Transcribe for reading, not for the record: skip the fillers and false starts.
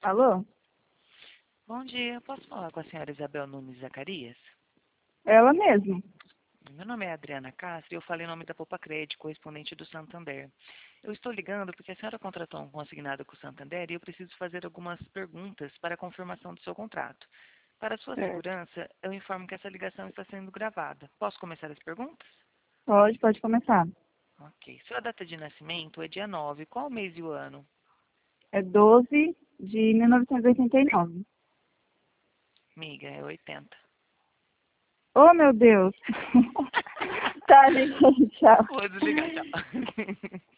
Alô? Bom dia, posso falar com a senhora Isabel Nunes Zacarias? Ela mesmo. Meu nome é Adriana Castro e eu falei em nome da Poupa Crédito, correspondente do Santander. Eu estou ligando porque a senhora contratou um consignado com o Santander e eu preciso fazer algumas perguntas para a confirmação do seu contrato. Para sua Certo. segurança, eu informo que essa ligação está sendo gravada. Posso começar as perguntas? Pode começar. Ok. Sua data de nascimento é dia 9. Qual o mês e o ano? É 12 de 1989. Miga, é 80. Oh, meu Deus. Tá, gente, tchau. Vou desligar, tchau.